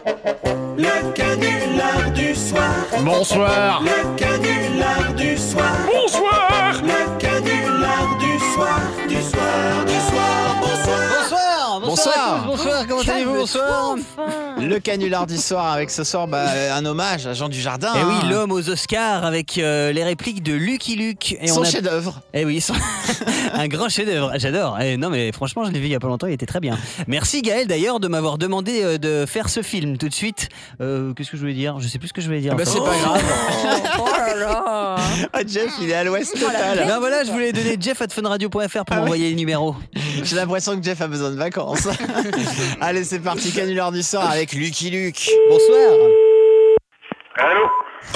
Le canular du soir. Bonsoir. Le canular du soir. Bonsoir. Le canular du soir. Du soir, du soir. Bonsoir. Bonsoir à tous, bonsoir, comment allez-vous, bonsoir. Le canular du soir avec ce soir un hommage à Jean Dujardin. Eh oui, l'homme aux Oscars avec les répliques de Lucky Luke. Et son chef-d'œuvre. Eh oui, un grand chef-d'œuvre. J'adore. Non mais franchement, je l'ai vu il y a pas longtemps, il était très bien. Merci Gaël d'ailleurs de m'avoir demandé de faire ce film tout de suite. Qu'est-ce que je voulais dire ? Je sais plus ce que je voulais dire. C'est pas grave. Oh là là. Ah, Jeff, il est à l'ouest total. Ben voilà, je voulais donner jeff@funradio.fr pour m'envoyer le numéro. J'ai l'impression que Jeff a besoin de vacances. Allez, c'est parti, canular du soir avec Lucky Luke. Bonsoir. Allô ?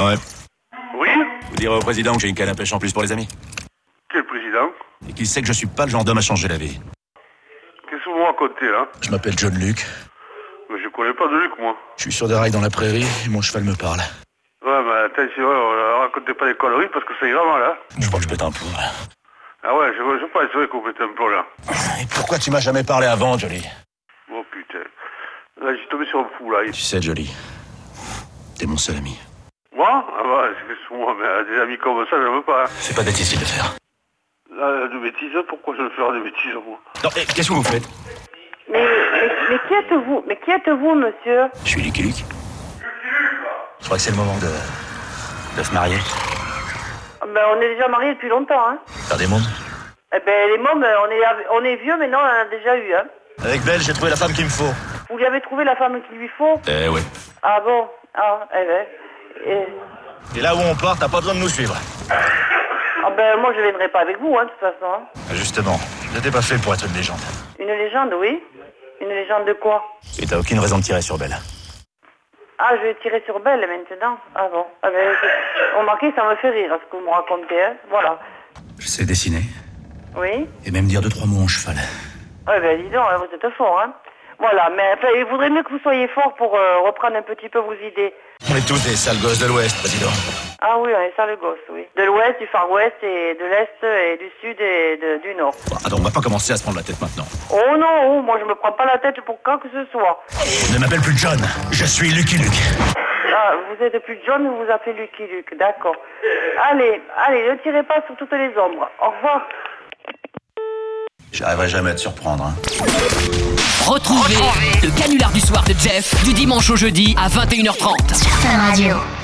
Ouais. Oui ? Vous direz au président que j'ai une canne à pêche en plus pour les amis. Quel président ? Et qu'il sait que je suis pas le genre d'homme à changer la vie. Qu'est-ce que vous racontez là ? Je m'appelle John Luke. Mais je connais pas de Luc, moi. Je suis sur des rails dans la prairie et mon cheval me parle. Ouais, mais attention, racontez pas des conneries parce que ça ira mal, hein. Je crois que je pète un plomb. Ah ouais, je pense que vous pètez un peu là. Et pourquoi tu m'as jamais parlé avant, Jolie ? Oh putain. Là, j'ai tombé sur un fou là. Tu sais, Jolie, t'es mon seul ami. Moi ? Ah bah, excuse-moi, mais des amis comme ça, je veux pas. Hein. C'est pas difficile de faire. Là, de bêtises, pourquoi je vais faire des bêtises, moi ? Non, qu'est-ce que vous faites ? Mais qui êtes-vous ? Mais qui êtes-vous, monsieur ? Je suis Lucky Luke. Je crois que c'est le moment de se marier. Ben, on est déjà mariés depuis longtemps, hein. Faire des mondes. Eh ben, les mômes, on est vieux, mais non, on en a déjà eu, hein. Avec Belle, j'ai trouvé la femme qu'il me faut. Vous lui avez trouvé la femme qu'il lui faut ? Eh ouais. Ah bon ? Ah, eh ben... Et là où on part, t'as pas besoin de nous suivre. Ah ben, moi, je viendrai pas avec vous, hein, de toute façon. Hein. Justement, j'étais pas fait pour être une légende. Une légende, oui. Une légende de quoi ? Et t'as aucune raison de tirer sur Belle. Ah, je vais tirer sur Belle maintenant. Ah bon. Ah ben, remarquez, ça me fait rire, ce que vous me racontez, hein. Voilà. Je sais dessiner. Oui ? Et même dire 2-3 mots en cheval. Ah ben, dis donc, hein, vous êtes fort, hein. Voilà, mais enfin, il vaudrait mieux que vous soyez fort pour reprendre un petit peu vos idées. On est tous des sales gosses de l'Ouest, président. Ah oui, on est ça le gosse, oui. De l'ouest, du far west, et de l'est, et du sud, et du nord. Bon, attends, on va pas commencer à se prendre la tête maintenant. Oh non, moi je me prends pas la tête pour quand que ce soit. Ne m'appelle plus John, je suis Lucky Luke. Ah, vous êtes plus John, vous vous appelez Lucky Luke, d'accord. Allez, ne tirez pas sur toutes les ombres. Au revoir. J'arriverai jamais à te surprendre, hein. Retrouvez le canular du soir de Jeff du dimanche au jeudi à 21h30 sur Fun Radio.